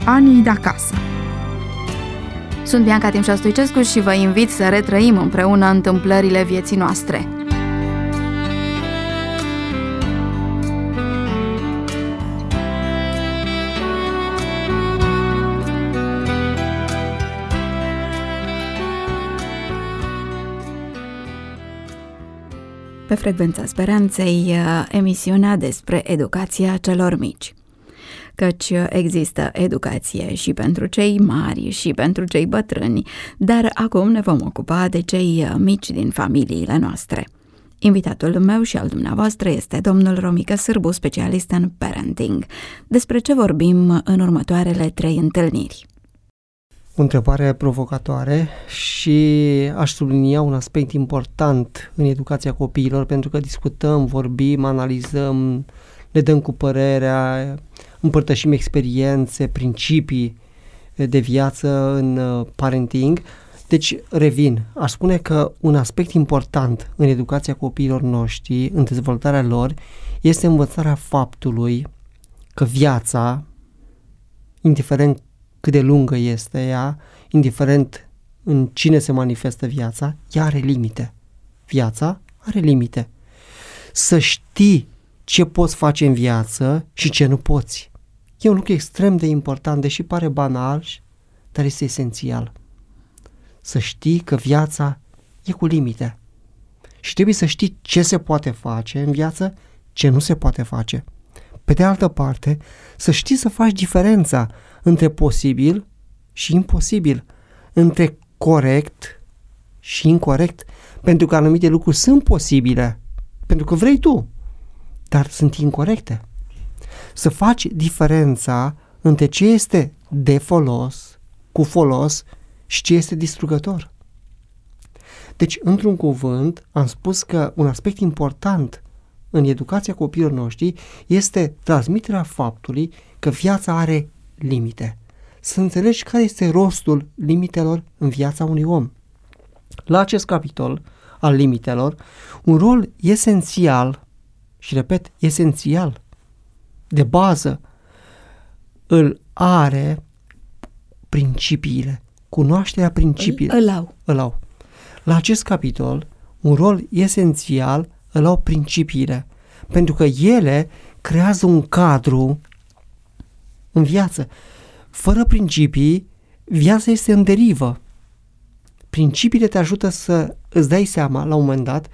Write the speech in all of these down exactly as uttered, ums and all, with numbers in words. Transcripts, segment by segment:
Anii de acasă. Sunt Bianca Timșa Stoicescu și vă invit să retrăim împreună întâmplările vieții noastre. Pe Frecvența Speranței, emisiunea despre educația celor mici. Căci există educație și pentru cei mari și pentru cei bătrâni, dar acum ne vom ocupa de cei mici din familiile noastre. Invitatul meu și al dumneavoastră este domnul Romică Sârbu, specialist în parenting. Despre ce vorbim în următoarele trei întâlniri? O întrebare provocatoare și aș sublinia un aspect important în educația copiilor, pentru că discutăm, vorbim, analizăm, ne dăm cu părerea, împărtășim experiențe, principii de viață în parenting. Deci, revin, aș spune că un aspect important în educația copiilor noștri, în dezvoltarea lor, este învățarea faptului că viața, indiferent cât de lungă este ea, indiferent în cine se manifestă viața, ea are limite. Viața are limite. Să știi ce poți face în viață și ce nu poți. E un lucru extrem de important, deși pare banal, dar este esențial. Să știi că viața e cu limite. Și trebuie să știi ce se poate face în viață, ce nu se poate face. Pe de altă parte, să știi să faci diferența între posibil și imposibil, între corect și incorect, pentru că anumite lucruri sunt posibile, pentru că vrei tu, dar sunt incorecte. Să faci diferența între ce este de folos, cu folos și ce este distrugător. Deci, într-un cuvânt, am spus că un aspect important în educația copiilor noștri este transmiterea faptului că viața are limite. Să înțelegi care este rostul limitelor în viața unui om. La acest capitol al limitelor, un rol esențial, și repet, esențial, de bază, îl are principiile, cunoașterea principiilor. Îl au. Îl au. La acest capitol, un rol esențial îl au principiile, pentru că ele creează un cadru în viață. Fără principii, viața este în derivă. Principiile te ajută să îți dai seama, la un moment dat,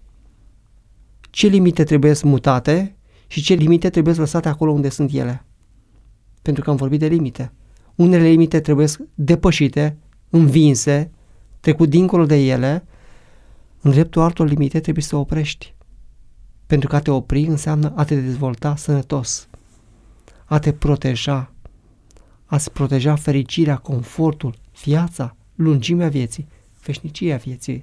ce limite trebuie mutate și ce limite trebuie lăsate acolo unde sunt ele. Pentru că am vorbit de limite. Unele limite trebuie depășite, învinse, trecut dincolo de ele. În dreptul altor limite trebuie să oprești. Pentru că a te opri înseamnă a te dezvolta sănătos, a te proteja, a-ți proteja fericirea, confortul, viața, lungimea vieții, veșnicia vieții.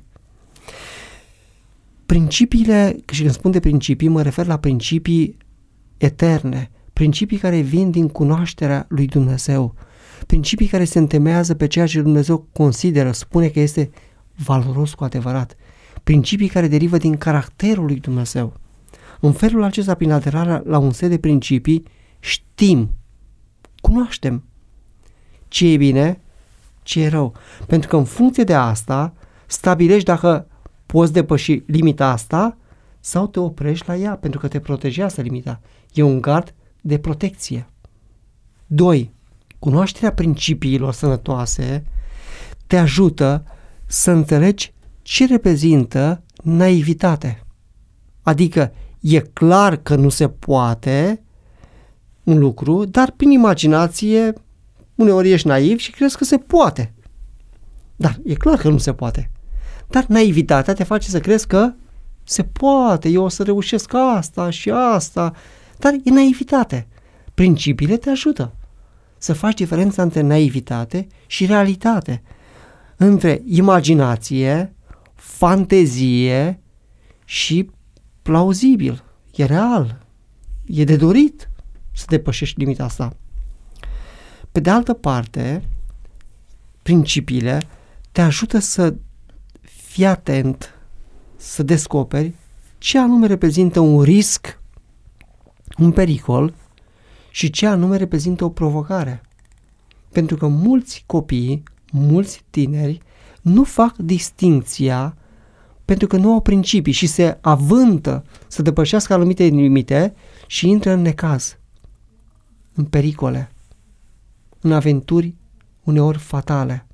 Principiile, și când spun de principii, mă refer la principii eterne, principii care vin din cunoașterea lui Dumnezeu, principii care se întemeiază pe ceea ce Dumnezeu consideră, spune că este valoros cu adevărat, principii care derivă din caracterul lui Dumnezeu. În felul acesta, prin aderarea la un set de principii, știm, cunoaștem ce e bine, ce e rău. Pentru că în funcție de asta, stabilești dacă poți depăși limita asta sau te oprești la ea, pentru că te protejează limita. E un gard de protecție. doi. Cunoașterea principiilor sănătoase te ajută să înțelegi ce reprezintă naivitate. Adică e clar că nu se poate un lucru, dar prin imaginație uneori ești naiv și crezi că se poate. Dar e clar că nu se poate. Dar naivitatea te face să crezi că se poate, eu o să reușesc asta și asta. Dar e naivitate. Principiile te ajută să faci diferența între naivitate și realitate, între imaginație, fantezie și plauzibil. E real. E de dorit să depășești limita asta. Pe de altă parte, principiile te ajută să fii atent, să descoperi ce anume reprezintă un risc, un pericol și ce anume reprezintă o provocare. Pentru că mulți copii, mulți tineri, nu fac distincția pentru că nu au principii și se avântă să depășească anumite limite și intră în necaz, în pericole, în aventuri uneori fatale.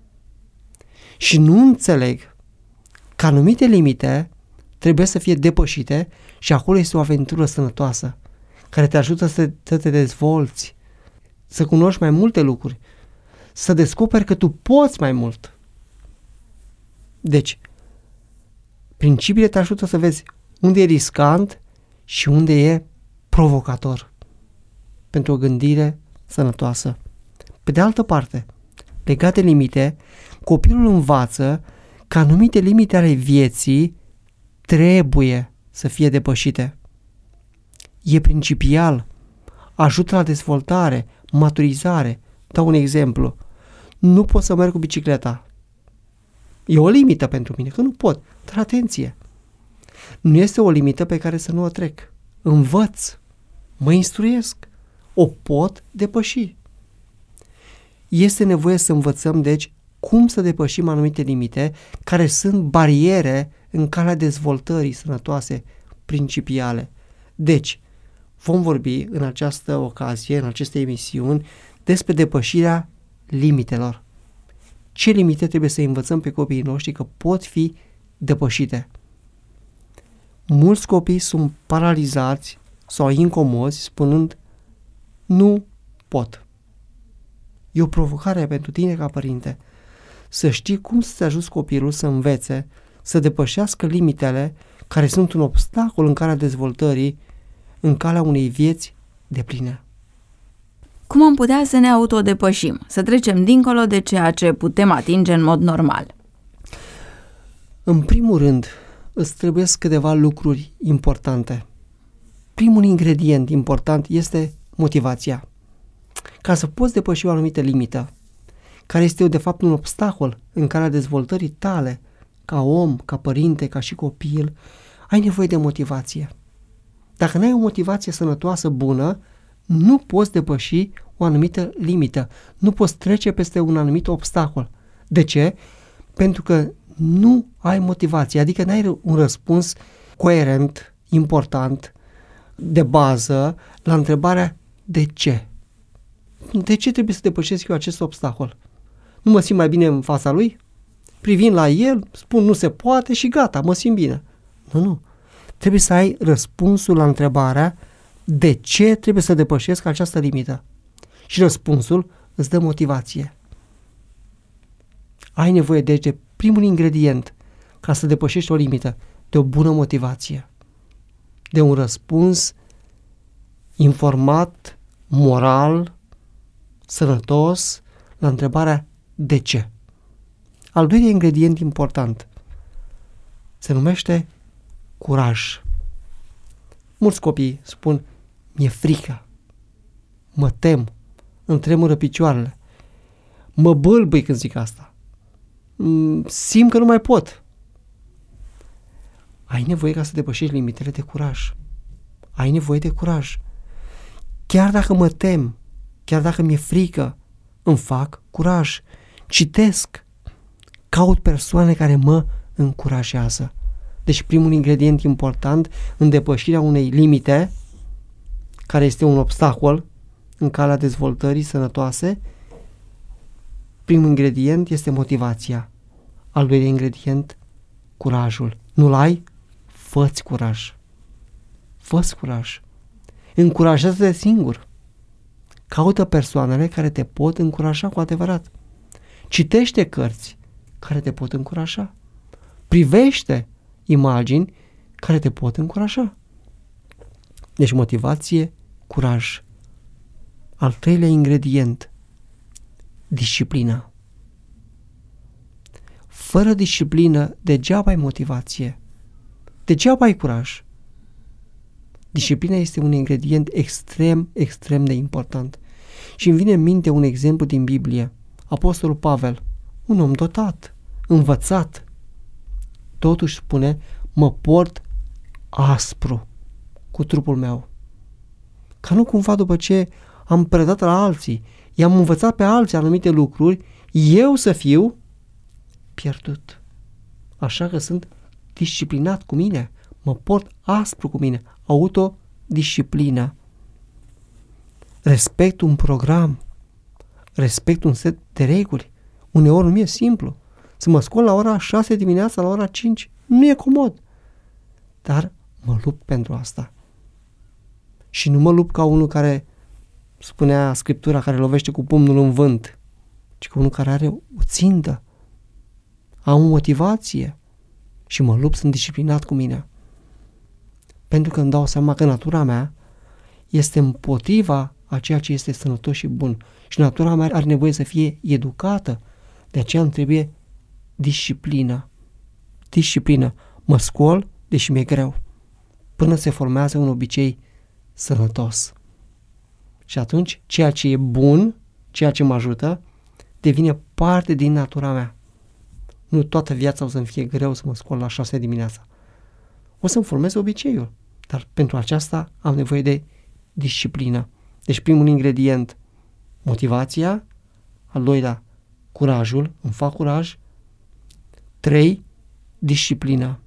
Și nu înțeleg că anumite limite trebuie să fie depășite și acolo este o aventură sănătoasă care te ajută să, să te dezvolți, să cunoști mai multe lucruri, să descoperi că tu poți mai mult. Deci, principiile te ajută să vezi unde e riscant și unde e provocator pentru o gândire sănătoasă. Pe de altă parte, legat de limite, copilul învață că anumite limite ale vieții trebuie să fie depășite. E principial, ajută la dezvoltare, maturizare. Dau un exemplu. Nu pot să merg cu bicicleta. E o limită pentru mine, că nu pot. Dar atenție! Nu este o limită pe care să nu o trec. Învăț, mă instruiesc, o pot depăși. Este nevoie să învățăm, deci, cum să depășim anumite limite care sunt bariere în calea dezvoltării sănătoase principiale. Deci, vom vorbi în această ocazie, în aceste emisiuni, despre depășirea limitelor. Ce limite trebuie să învățăm pe copiii noștri că pot fi depășite? Mulți copii sunt paralizați sau incomozi spunând nu pot. E o provocare pentru tine ca părinte să știi cum să-ți ajuți copilul să învețe, să depășească limitele care sunt un obstacol în calea dezvoltării, în calea unei vieți depline. Cum am putea să ne autodepășim, să trecem dincolo de ceea ce putem atinge în mod normal? În primul rând, îți trebuie câteva lucruri importante. Primul ingredient important este motivația. Ca să poți depăși o anumită limită, care este de fapt un obstacol în calea dezvoltării tale, ca om, ca părinte, ca și copil, ai nevoie de motivație. Dacă n-ai o motivație sănătoasă, bună, nu poți depăși o anumită limită, nu poți trece peste un anumit obstacol. De ce? Pentru că nu ai motivație, adică n-ai un răspuns coerent, important, de bază, la întrebarea de ce. De ce trebuie să depășesc eu acest obstacol? Nu mă simt mai bine în fața lui? Privind la el, spun nu se poate și gata, mă simt bine. Nu, nu. Trebuie să ai răspunsul la întrebarea de ce trebuie să depășesc această limită. Și răspunsul îți dă motivație. Ai nevoie deci de primul ingredient ca să depășești o limită, de o bună motivație. De un răspuns informat, moral, sănătos la întrebarea de ce. Al doilea ingredient important se numește curaj. Mulți copii spun, mi-e frică, mă tem, îmi tremură picioarele, mă bâlbâi când zic asta, simt că nu mai pot. Ai nevoie ca să depășești limitele de curaj. Ai nevoie de curaj. Chiar dacă mă tem, chiar dacă mi-e frică, îmi fac curaj. Citesc, caut persoane care mă încurajează. Deci primul ingredient important în depășirea unei limite, care este un obstacol în calea dezvoltării sănătoase, primul ingredient este motivația. Al doilea ingredient, curajul. Nu-l ai? Fă-ți curaj. Fă-ți curaj. Încurajează-te singur. Caută persoanele care te pot încuraja cu adevărat. Citește cărți care te pot încuraja. Privește imagini care te pot încuraja. Deci motivație, curaj. Al treilea ingredient, disciplina. Fără disciplină, degeaba ai motivație. Degeaba ai curaj. Disciplina este un ingredient extrem, extrem de important. Și îmi vine în minte un exemplu din Biblie. Apostolul Pavel, un om dotat, învățat, totuși spune, mă port aspru cu trupul meu. Ca nu cumva după ce am predat la alții, i-am învățat pe alții anumite lucruri, eu să fiu pierdut. Așa că sunt disciplinat cu mine, mă port aspru cu mine, autodisciplină. Respect un program, respect un set de reguli. Uneori nu mi-e simplu. Să mă scol la ora șase dimineața, la ora cinci, nu e comod. Dar mă lupt pentru asta. Și nu mă lupt ca unul care, spunea Scriptura, care lovește cu pumnul în vânt, ci ca unul care are o țintă, am o motivație și mă lupt, sunt disciplinat cu mine. Pentru că îmi dau seama că natura mea este împotriva a ceea ce este sănătos și bun. Și natura mea are nevoie să fie educată. De aceea îmi trebuie disciplină. Disciplină. Mă scol, deși mi-e greu, până se formează un obicei sănătos. Și atunci, ceea ce e bun, ceea ce mă ajută, devine parte din natura mea. Nu toată viața o să-mi fie greu să mă scol la șase dimineața. O să-mi formez obiceiul. Dar pentru aceasta am nevoie de disciplină. Deci primul ingredient, motivația, al doilea, curajul, îmi fac curaj, trei, disciplina.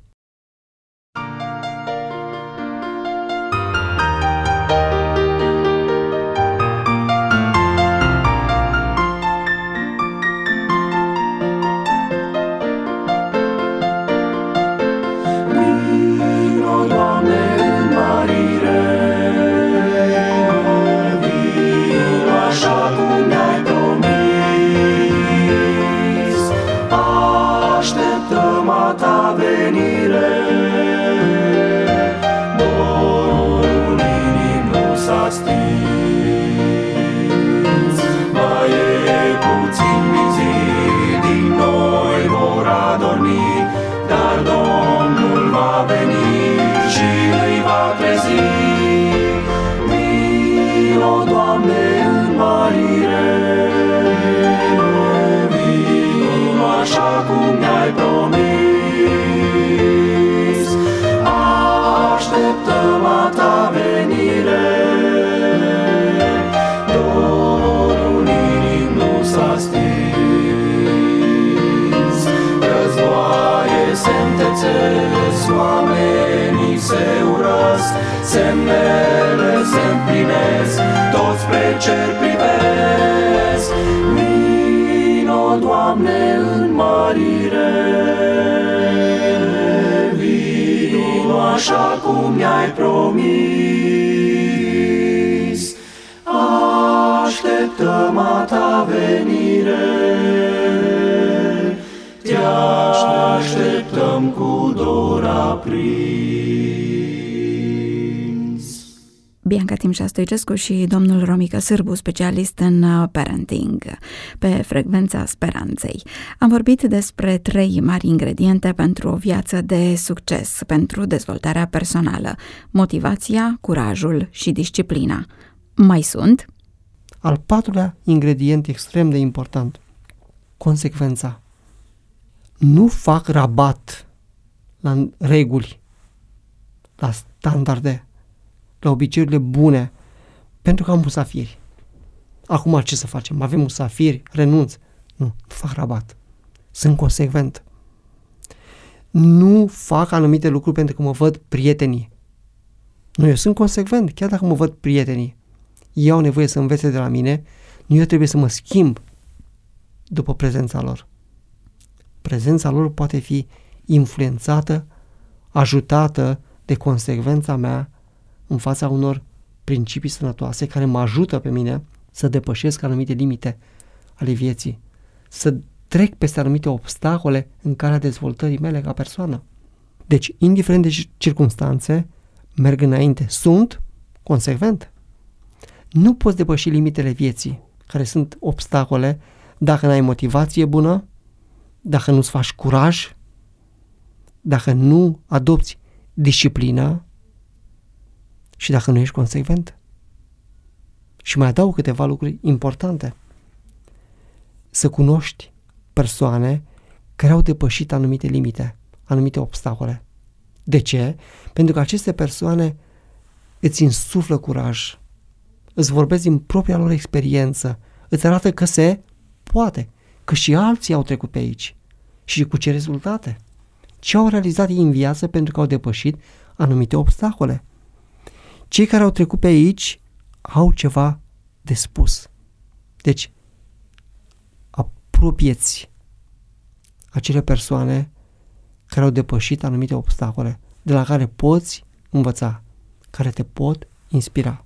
Oamenii se urăsc, semnele se împlinesc, toți spre cer privesc. Vino, Doamne, în mărire, vino așa cum mi-ai promis. Așteptăm a ta venire, te așteptăm cu dor aprins. Bianca Timșa Stoicescu și domnul Romică Sârbu, specialist în parenting, pe Frecvența Speranței. Am vorbit despre trei mari ingrediente pentru o viață de succes, pentru dezvoltarea personală: motivația, curajul și disciplina. Mai sunt? Al patrulea ingredient extrem de important, consecvența. Nu fac rabat la reguli, la standarde, la obiceiurile bune, pentru că am musafiri. Acum ce să facem? Avem musafiri, renunț. Nu, nu fac rabat. Sunt consecvent. Nu fac anumite lucruri pentru că mă văd prietenii. Nu, eu sunt consecvent, chiar dacă mă văd prietenii. Ei au nevoie să învețe de la mine, nu eu trebuie să mă schimb după prezența lor. Prezența lor poate fi influențată, ajutată de consecvența mea în fața unor principii sănătoase care mă ajută pe mine să depășesc anumite limite ale vieții, să trec peste anumite obstacole în calea dezvoltării mele ca persoană. Deci, indiferent de circumstanțe, merg înainte. Sunt consecvent. Nu poți depăși limitele vieții, care sunt obstacole, dacă n-ai motivație bună, dacă nu-ți faci curaj, dacă nu adopți disciplina și dacă nu ești consecvent. Și mai adaug câteva lucruri importante. Să cunoști persoane care au depășit anumite limite, anumite obstacole. De ce? Pentru că aceste persoane îți insuflă curaj, îți vorbesc din propria lor experiență, îți arată că se poate, că și alții au trecut pe aici. Și cu ce rezultate? Ce au realizat ei în viață pentru că au depășit anumite obstacole? Cei care au trecut pe aici au ceva de spus. Deci, apropieți acele persoane care au depășit anumite obstacole, de la care poți învăța, care te pot inspira.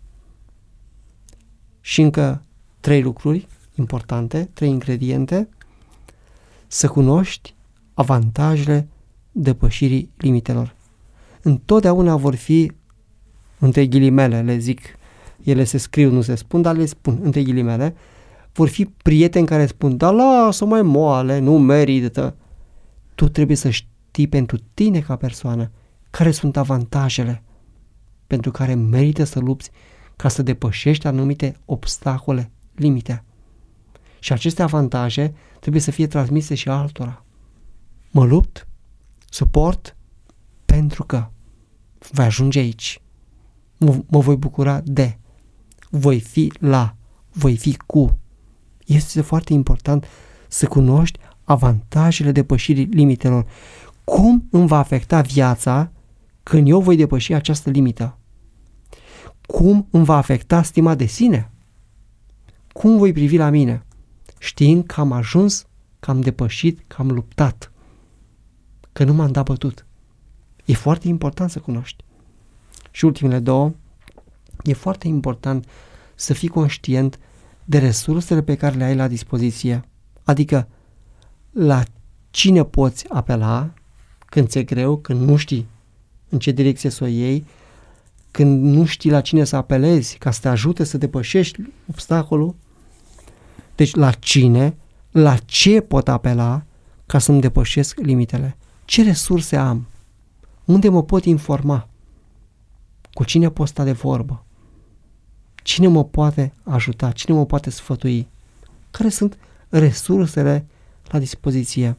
Și încă trei lucruri importante, trei ingrediente: să cunoști avantajele depășirii limitelor. Întotdeauna vor fi, între ghilimele, le zic, ele se scriu, nu se spun, dar le spun între ghilimele, vor fi prieteni care spun, da, lasă mai moale, nu merită. Tu trebuie să știi pentru tine ca persoană care sunt avantajele pentru care merită să lupți ca să depășești anumite obstacole, limite. Și aceste avantaje trebuie să fie transmise și altora. Mă lupt, suport, pentru că voi ajunge aici. Mă, mă voi bucura de, voi fi la, voi fi cu. Este foarte important să cunoști avantajele depășirii limitelor. Cum îmi va afecta viața când eu voi depăși această limită? Cum îmi va afecta stima de sine? Cum voi privi la mine, știind că am ajuns, că am depășit, că am luptat, că nu m-am dat bătut? E foarte important să cunoști. Și ultimele două, e foarte important să fii conștient de resursele pe care le ai la dispoziție. Adică la cine poți apela când ți-e greu, când nu știi în ce direcție să o iei, când nu știi la cine să apelezi ca să te ajute să depășești obstacolul. Deci la cine, la ce pot apela ca să-mi depășesc limitele? Ce resurse am? Unde mă pot informa? Cu cine pot sta de vorbă? Cine mă poate ajuta? Cine mă poate sfătui? Care sunt resursele la dispoziție?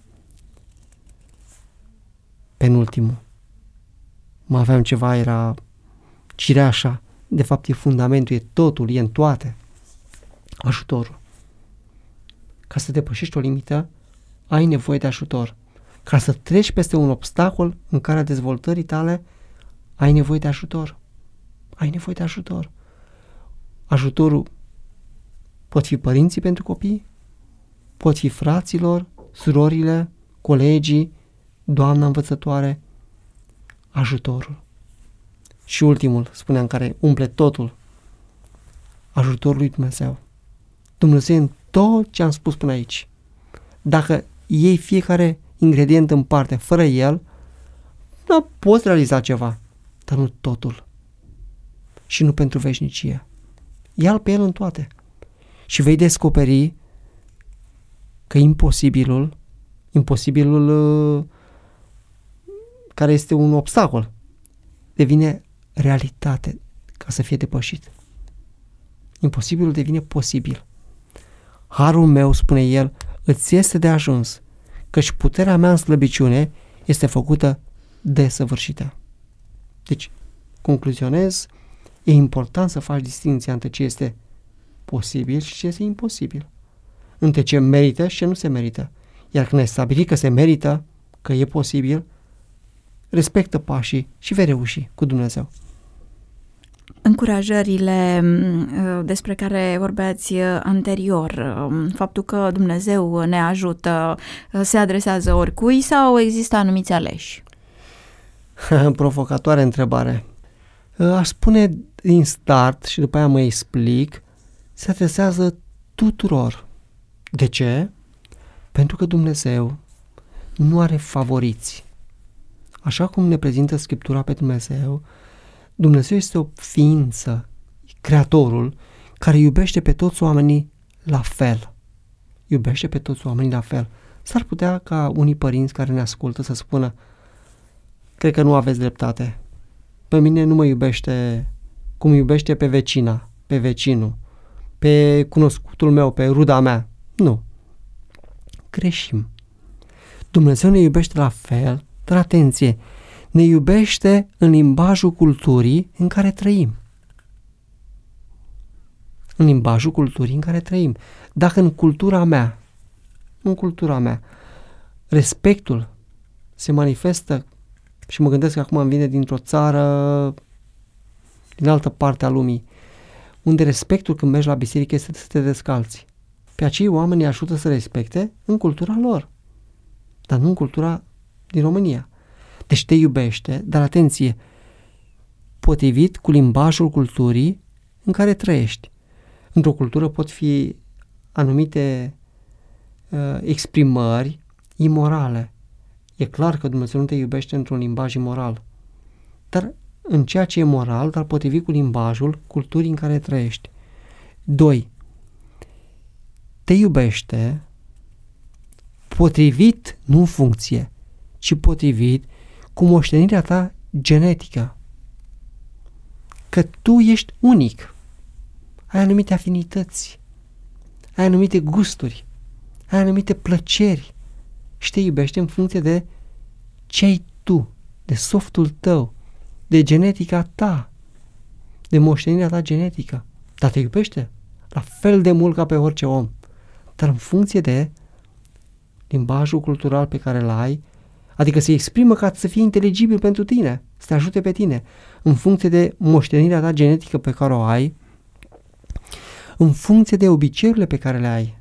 Penultimul. Mai aveam ceva, era cireașa. De fapt e fundamentul, e totul, e în toate. Ajutorul. Ca să depășești o limită, ai nevoie de ajutor. Ca să treci peste un obstacol în calea dezvoltării tale, ai nevoie de ajutor. Ai nevoie de ajutor. Ajutorul pot fi părinții pentru copii, pot fi fraților, surorile, colegii, doamna învățătoare. Ajutorul. Și ultimul, spuneam, care umple totul, ajutorul lui Dumnezeu. Dumnezeu în tot ce am spus până aici. Dacă iei fiecare ingredient în parte, fără el, nu poți realiza ceva, dar nu totul. Și nu pentru veșnicie. Ia-l pe el în toate. Și vei descoperi că imposibilul, imposibilul uh, care este un obstacol, devine realitate ca să fie depășit. Imposibilul devine posibil. Harul meu, spune el, îți este de ajuns, căci puterea mea în slăbiciune este făcută desăvârșită. Deci, concluzionez, e important să faci distinția între ce este posibil și ce este imposibil. Între ce merită și ce nu se merită. Iar când ai stabilit că se merită, că e posibil, respectă pașii și vei reuși cu Dumnezeu. Încurajările despre care vorbeați anterior, faptul că Dumnezeu ne ajută, se adresează oricui sau există anumiți aleși? Provocatoare întrebare. Aș spune din start și după aia mă explic, se adresează tuturor. De ce? Pentru că Dumnezeu nu are favoriți. Așa cum ne prezintă Scriptura pe Dumnezeu, Dumnezeu este o ființă, Creatorul, care iubește pe toți oamenii la fel. Iubește pe toți oamenii la fel. S-ar putea ca unii părinți care ne ascultă să spună, cred că nu aveți dreptate. Pe mine nu mă iubește cum iubește pe vecina, pe vecinul, pe cunoscutul meu, pe ruda mea. Nu. Greșim. Dumnezeu ne iubește la fel, dar atenție, ne iubește în limbajul culturii în care trăim. în limbajul culturii în care trăim. Dacă în cultura mea, în cultura mea, respectul se manifestă, și mă gândesc că acum îmi vine dintr-o țară din altă parte a lumii, unde respectul când mergi la biserică este să te descalți. Pe acei oameni îi ajută să respecte în cultura lor, dar nu în cultura din România. Deci te iubește, dar atenție, potrivit cu limbajul culturii în care trăiești. Într-o cultură pot fi anumite uh, exprimări imorale. E clar că Dumnezeu nu te iubește într-un limbaj imoral, dar în ceea ce e moral, dar potrivit cu limbajul culturii în care trăiești. Doi. Te iubește potrivit, nu în funcție, ci potrivit cu moștenirea ta genetică. Că tu ești unic. Ai anumite afinități, ai anumite gusturi, ai anumite plăceri și te iubește în funcție de ce ai tu, de softul tău, de genetica ta, de moștenirea ta genetică. Dar te iubește la fel de mult ca pe orice om, dar în funcție de limbajul cultural pe care îl ai, adică se exprimă ca să fie inteligibil pentru tine, să te ajute pe tine, în funcție de moștenirea ta genetică pe care o ai, în funcție de obiceiurile pe care le ai.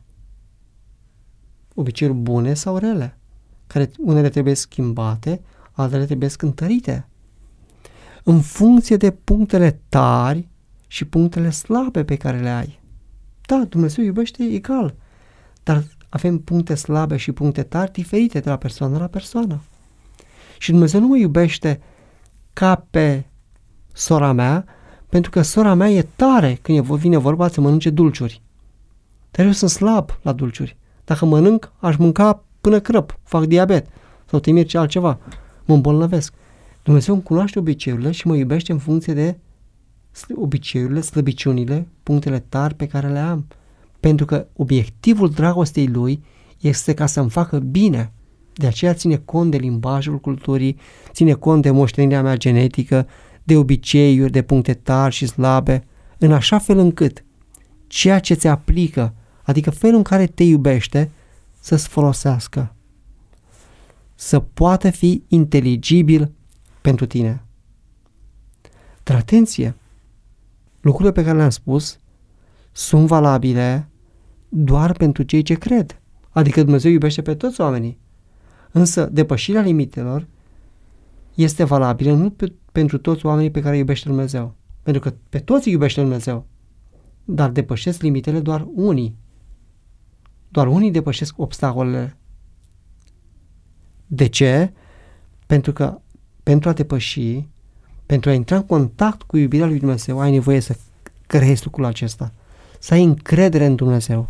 Obiceiuri bune sau rele, care unele trebuie schimbate, altele trebuie cântărite. În funcție de punctele tari și punctele slabe pe care le ai. Da, Dumnezeu iubește egal, dar avem puncte slabe și puncte tari diferite de la persoană la persoană. Și Dumnezeu nu mă iubește ca pe sora mea, pentru că sora mea e tare când vine vorba să mănânce dulciuri. Dar eu sunt slab la dulciuri. Dacă mănânc, aș mânca până crăp, fac diabet sau temir ce altceva, mă îmbolnăvesc. Dumnezeu îmi cunoaște obiceiurile și mă iubește în funcție de obiceiurile, slăbiciunile, punctele tari pe care le am. Pentru că obiectivul dragostei Lui este ca să-mi facă bine. De aceea ține cont de limbajul culturii, ține cont de moștenirea mea genetică, de obiceiuri, de puncte tari și slabe, în așa fel încât ceea ce ți aplică, adică felul în care te iubește, să-ți folosească, să poată fi inteligibil pentru tine. Dar atenție, lucrurile pe care le-am spus sunt valabile doar pentru cei ce cred, adică Dumnezeu iubește pe toți oamenii, însă depășirea limitelor este valabilă nu pe, pentru toți oamenii pe care îi iubește Dumnezeu, pentru că pe toți îi iubește Dumnezeu, dar depășesc limitele doar unii. Doar unii depășesc obstacolele. De ce? Pentru că pentru a depăși, pentru a intra în contact cu iubirea lui Dumnezeu, ai nevoie să creezi lucrul acesta, să ai încredere în Dumnezeu.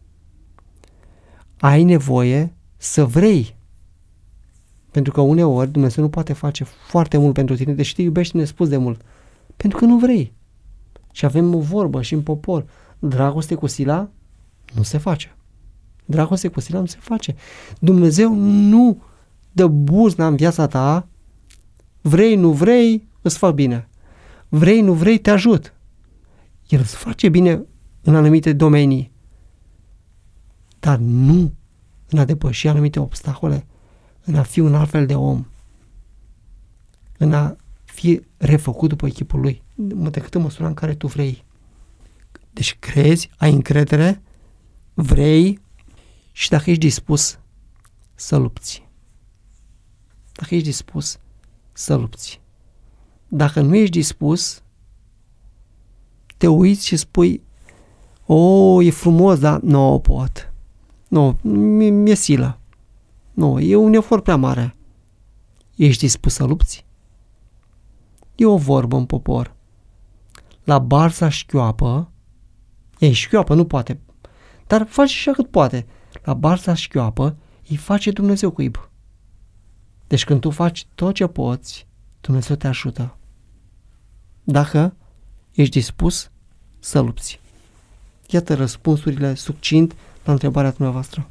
Ai nevoie să vrei. Pentru că uneori Dumnezeu nu poate face foarte mult pentru tine, deși te iubește nespus de mult. Pentru că nu vrei. Și avem o vorbă și în popor. Dragoste cu sila nu se face. Dragoste cu sila nu se face. Dumnezeu nu dă buzna în viața ta. Vrei, nu vrei, îți fac bine. Vrei, nu vrei, te ajut. El îți face bine în anumite domenii. Dar nu în a depăși anumite obstacole, în a fi un alt fel de om, în a fi refăcut după chipul lui, decât în măsura în care tu vrei. Deci crezi, ai încredere, vrei și dacă ești dispus să lupți. Dacă ești dispus să lupți. Dacă nu ești dispus, te uiți și spui, o, e frumos, dar nu o pot. Nu, mi-e silă. Nu, e un efort prea mare. Ești dispus să lupți? E o vorbă în popor. La barța șchioapă, ei șchioapă, nu poate, dar face și cât poate. La barța șchioapă îi face Dumnezeu cuib. Deci când tu faci tot ce poți, Dumnezeu te ajută. Dacă ești dispus să lupți. Iată răspunsurile succint la întrebarea dumneavoastră.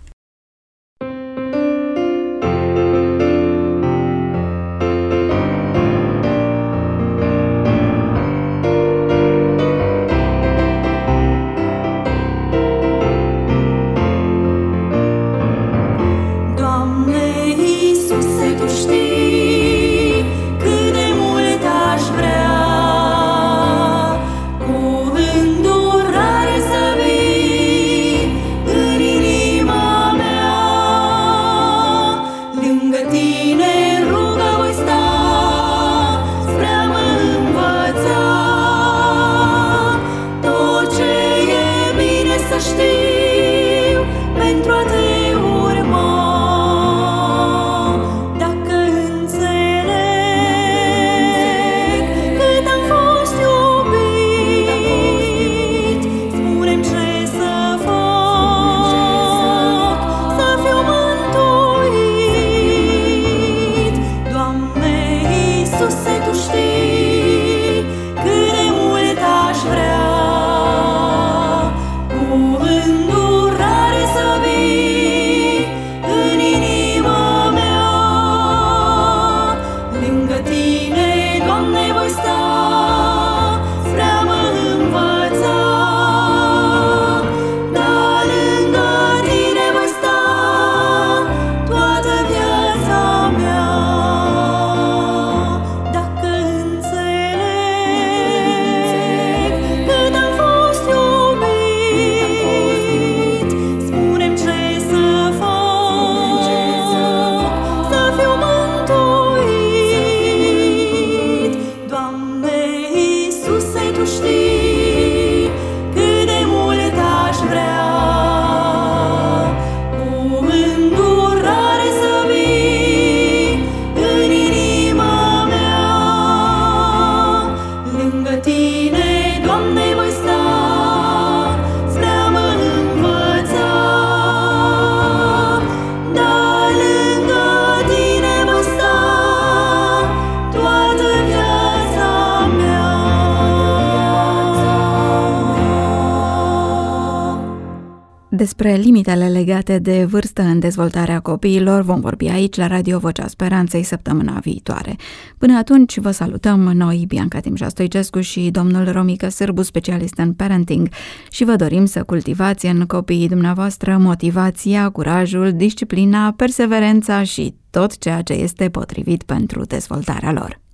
știu pentru a te urma. Dacă înțeleg cât am fost iubit, spune-mi ce să fac, să fiu mântuit. Doamne Iisuse, Tu știi cât de mult aș vrea cu îndurare să vii în inima mea. Lângă Tine, Doamne, voi sta spre a mă învăța. Dar lângă Tine voi sta toată viața mea. Dacă înțeleg cât am fost iubit, spune-mi ce să fac, să fiu mântuit. Doamne Iisuse, Tu știi cât de mult aș vrea cu îndurare să vii în inima mea. Lângă Tine, Doamne, voi sta spre a mă învăța. Dar lângă Tine voi sta toată viața mea. Despre limitele legate de vârstă în dezvoltarea copiilor vom vorbi aici la Radio Vocea Speranței săptămâna viitoare. Până atunci vă salutăm noi, Bianca Timșa Stoicescu și domnul Romică Sârbu, specialist în parenting, și vă dorim să cultivați în copiii dumneavoastră motivația, curajul, disciplina, perseverența și tot ceea ce este potrivit pentru dezvoltarea lor.